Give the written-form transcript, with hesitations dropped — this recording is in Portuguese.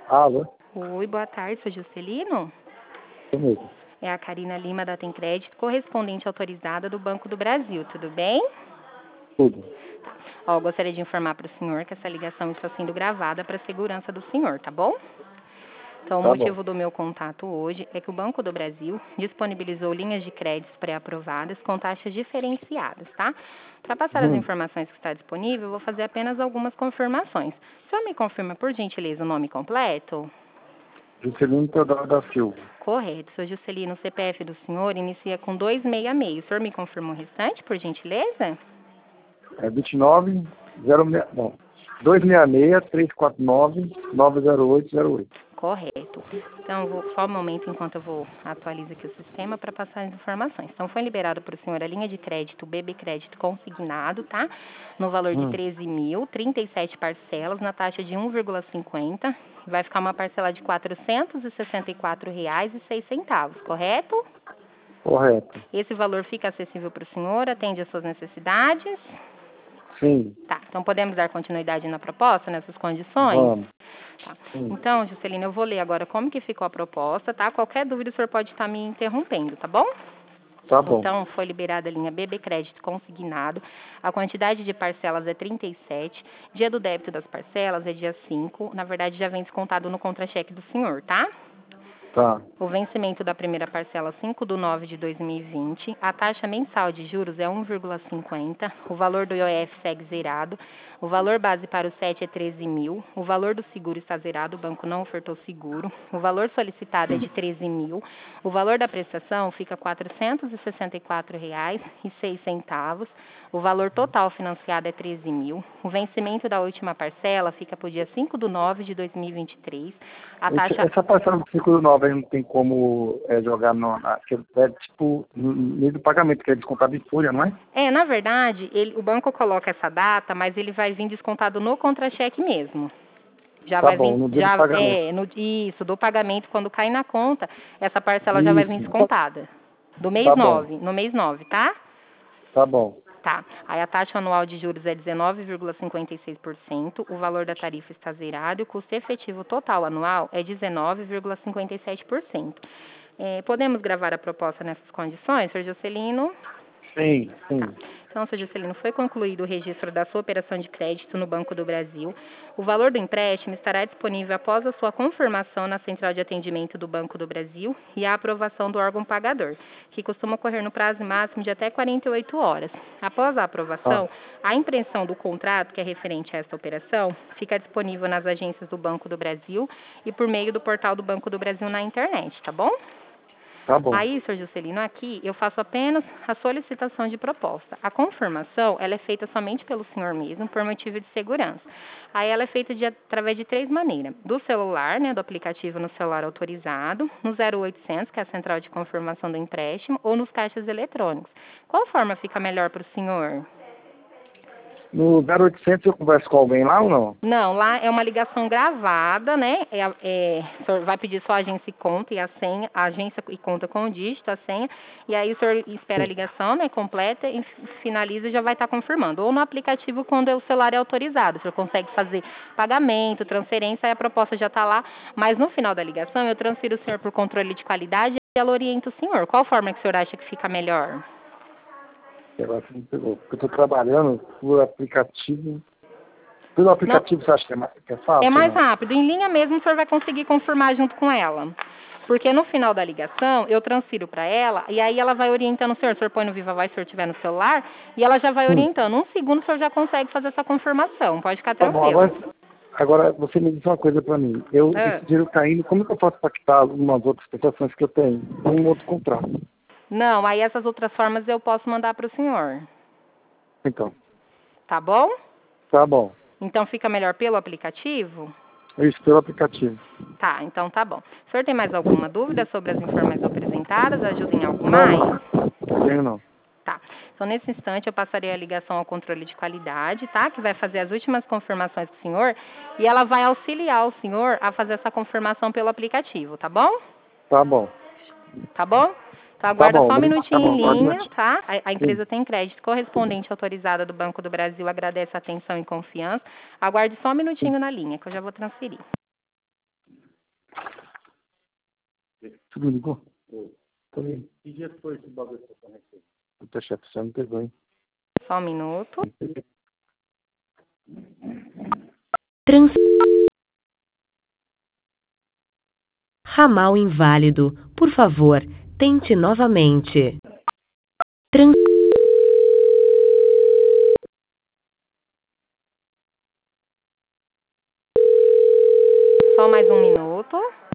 Alô? Oi, boa tarde, sou Juscelino. Eu mesmo. É a Karina Lima da Tem Crédito, correspondente autorizada do Banco do Brasil, tudo bem? Tudo. Ó, gostaria de informar para o senhor que essa ligação está sendo gravada para a segurança do senhor, tá bom? Então, o Tá bom. motivo do meu contato hoje é que o Banco do Brasil disponibilizou linhas de créditos pré-aprovadas com taxas diferenciadas, tá? Para passar as informações que está disponível, eu vou fazer apenas algumas confirmações. O senhor me confirma, por gentileza, o nome completo? Juscelino Teodoro da Silva. Correto. Sou Juscelino, o CPF do senhor inicia com 266. O senhor me confirma o restante, por gentileza? É 29 06, não, 266-349-90808. Correto. Então, só um momento enquanto eu vou atualizar aqui o sistema para passar as informações. Então, foi liberado para o senhor a linha de crédito, BB Crédito consignado, tá? No valor de 13 mil, 37 parcelas, na taxa de 1,50. Vai ficar uma parcela de R$ 464,06, correto? Correto. Esse valor fica acessível para o senhor, atende às suas necessidades? Sim. Tá, então podemos dar continuidade na proposta, nessas condições? Vamos. Tá. Sim. Então, Juscelino, eu vou ler agora como que ficou a proposta, tá? Qualquer dúvida o senhor pode estar me interrompendo, tá bom? Tá bom. Então, foi liberada a linha BB Crédito consignado. A quantidade de parcelas é 37. Dia do débito das parcelas é dia 5. Na verdade, já vem descontado no contra-cheque do senhor, tá? Tá. O vencimento da primeira parcela 5/9 de 2020. A taxa mensal de juros é 1,50. O valor do IOF segue zerado. O valor base para o 7 é 13 mil. O valor do seguro está zerado, o banco não ofertou seguro. O valor solicitado é de 13 mil. O valor da prestação fica R$ 464,06. O valor total financiado é 13 mil. O vencimento da última parcela fica para o dia 5/9 de 2023. A taxa... Essa parcela do 5/9 aí não tem como jogar tipo no meio do pagamento, que é descontado em folha, não é? Na verdade, o banco coloca essa data, mas ele vai vir descontado no contra-cheque mesmo. Já Tá vai bom, vir, no dia do pagamento. isso, do pagamento, quando cai na conta, essa parcela já vai vir Isso. descontada. Do mês Tá bom. 9, no mês 9, tá? Tá bom. Tá. Aí a taxa anual de juros é 19,56%, o valor da tarifa está zerado e o custo efetivo total anual é 19,57%. Podemos gravar a proposta nessas condições, Sr. Juscelino? Sim, sim. Tá. Então, Sr. Juscelino, foi concluído o registro da sua operação de crédito no Banco do Brasil. O valor do empréstimo estará disponível após a sua confirmação na central de atendimento do Banco do Brasil e a aprovação do órgão pagador, que costuma ocorrer no prazo máximo de até 48 horas. Após a aprovação, a impressão do contrato, que é referente a essa operação, fica disponível nas agências do Banco do Brasil e por meio do portal do Banco do Brasil na internet, tá bom? Tá bom. Aí, Sr. Juscelino, aqui eu faço apenas a solicitação de proposta. A confirmação, ela é feita somente pelo senhor mesmo, por motivo de segurança. Aí ela é feita através de 3 maneiras. Do celular, né, do aplicativo no celular autorizado, no 0800, que é a central de confirmação do empréstimo, ou nos caixas eletrônicos. Qual forma fica melhor para o senhor? No 0800 eu converso com alguém lá ou não? Não, lá é uma ligação gravada, né? O senhor vai pedir sua agência e conta e a senha, a agência e conta com o dígito, a senha, e aí o senhor espera a ligação, né, completa e finaliza e já vai estar confirmando. Ou no aplicativo quando o celular é autorizado, o senhor consegue fazer pagamento, transferência, aí a proposta já está lá, mas no final da ligação eu transfiro o senhor por controle de qualidade e ela orienta o senhor. Qual forma que o senhor acha que fica melhor? Agora você me pegou, porque eu estou trabalhando por aplicativo. Pelo aplicativo você acha que é fácil? É mais Não? rápido. Em linha mesmo o senhor vai conseguir confirmar junto com ela. Porque no final da ligação, eu transfiro para ela e aí ela vai orientando o senhor. O senhor põe no Viva Voz se o senhor estiver no celular e ela já vai orientando. 1 segundo o senhor já consegue fazer essa confirmação. Pode ficar Tá bom, tranquilo. agora você me diz uma coisa para mim. Esse dinheiro está indo, como que eu posso pactar algumas outras prestações que eu tenho? Um outro contrato. Não, aí essas outras formas eu posso mandar para o senhor. Então, Tá bom? tá bom. Então fica melhor pelo aplicativo? Isso, pelo aplicativo. Tá, então tá bom. O senhor tem mais alguma dúvida sobre as informações apresentadas? Ajuda em algo Não, mais? não tenho não. Tá. Então, nesse instante, eu passarei a ligação ao controle de qualidade, tá? Que vai fazer as últimas confirmações para o senhor. E ela vai auxiliar o senhor a fazer essa confirmação pelo aplicativo, tá bom? Tá bom. Tá bom? Então, Tá aguarda bom, só um tá minutinho bom, em pode linha, manter. tá? A Sim. empresa tem crédito correspondente autorizada do Banco do Brasil. Agradece a atenção e confiança. Aguarde só um minutinho na linha, que eu já vou transferir. Você me ligou? Também. Que dia foi esse bagulho que você recebeu? Puta, chefe, você não pegou, hein? Só um minuto. Trans... Ramal inválido. Por favor, tente novamente. Trans... Só mais um minuto.